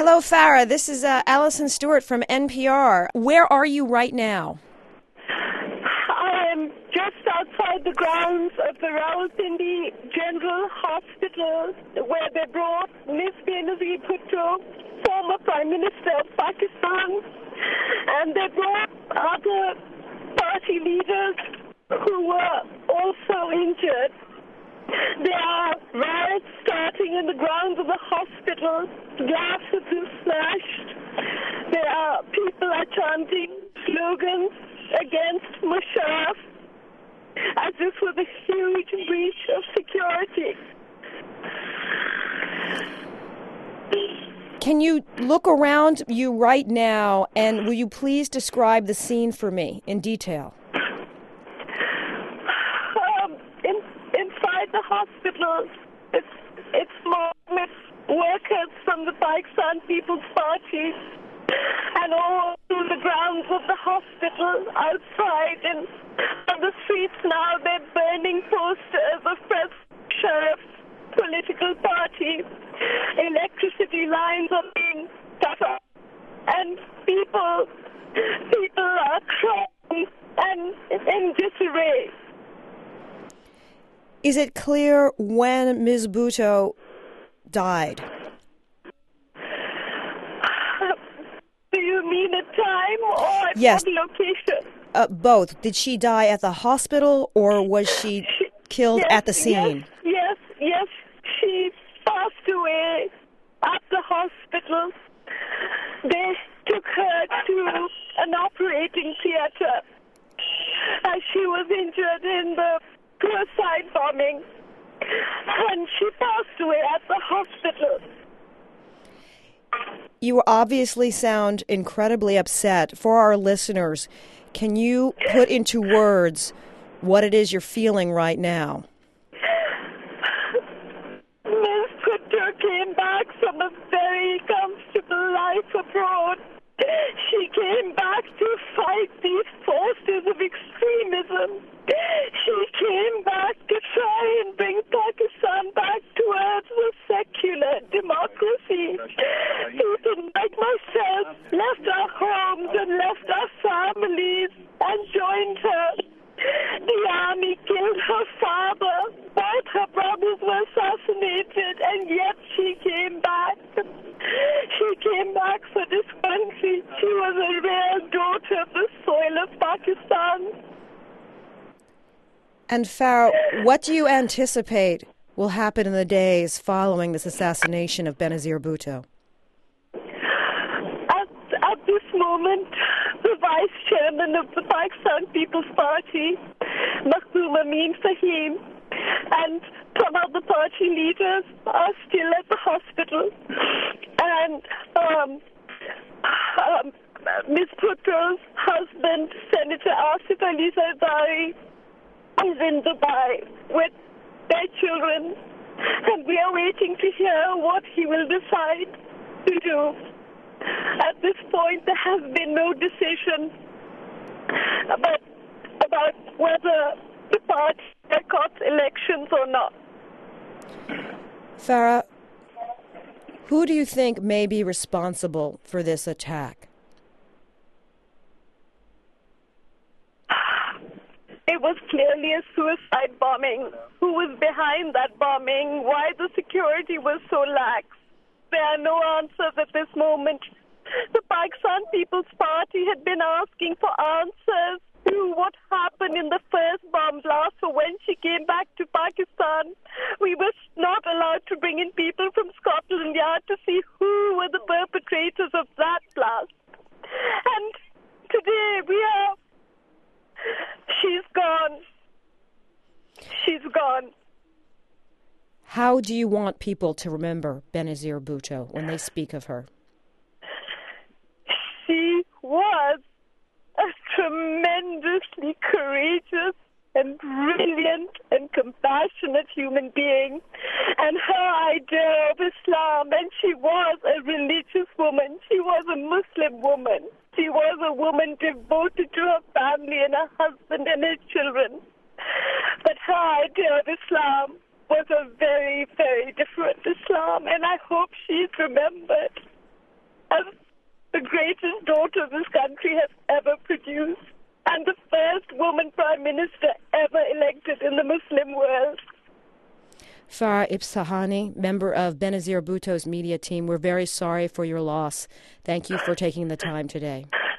Hello, Farah. This is Allison Stewart from NPR. Where are you right now? I am just outside the grounds of the Rawalpindi General Hospital, where they brought Ms. Benazir Bhutto, former Prime Minister of Pakistan, and they brought other party leaders who were also injured. There are riots starting in the grounds of the hospital. Glass has been smashed. There are people are chanting slogans against Musharraf, as this was a huge breach of security. Can you look around you right now, and will you please describe the scene for me in detail? Inside the hospital, it's more workers from the Pakistan People's Party, and all through the grounds of the hospital, outside and on the streets now, they're burning posters of President Musharraf's political party. Electricity lines are being cut off, and people are crying and in disarray. Is it clear when Ms. Bhutto died? Do you mean a time or at Yes. what location? Both. Did she die at the hospital, or was she killed at the scene? Yes. She passed away at the hospital. They took her to an operating theater as she was injured in the suicide bombing, and she passed away at the hospital. You obviously sound incredibly upset. For our listeners, can you put into words what it is you're feeling right now? Ms. Bhutto came back from a very comfortable life abroad. She came back to fight these forces of extremism. She came back to try and bring Pakistan back towards a secular democracy. People like myself left our homes and left our families and joined her. The army killed her father. Both her brothers were assassinated, and yet she came back. She came back for this country. She was a rare daughter of the soil of Pakistan. And Farah, what do you anticipate will happen in the days following this assassination of Benazir Bhutto? At this moment, the vice chairman of the Pakistan People's Party, Makhdoom Amin Fahim, and some other party leaders are still at the hospital. And Ms. Bhutto's husband, Senator Asif Ali Zardari, is in Dubai with their children, and we are waiting to hear what he will decide to do. At this point, there has been no decision about whether the party boycotts elections or not. Farah, who do you think may be responsible for this attack? It was clearly a suicide bombing. Who was behind that bombing? Why the security was so lax? There are no answers at this moment. The Pakistan People's Party had been asking for answers to what happened in the first bomb blast. So when she came back to Pakistan, we were not allowed to bring in people from Scotland Yard to see who were the perpetrators of that blast. And today she's gone. She's gone. How do you want people to remember Benazir Bhutto when they speak of her? She was a tremendously courageous and brilliant and compassionate human being. And her idea of Islam, and she was a religious woman. She was a Muslim woman. She was a woman devoted to her family and her husband and her children. But her idea of Islam was a very, very different Islam, and I hope she's remembered. the greatest daughter this country has ever produced, and the first woman prime minister ever elected in the Muslim world. Farah Ibsahani, member of Benazir Bhutto's media team, we're very sorry for your loss. Thank you for taking the time today.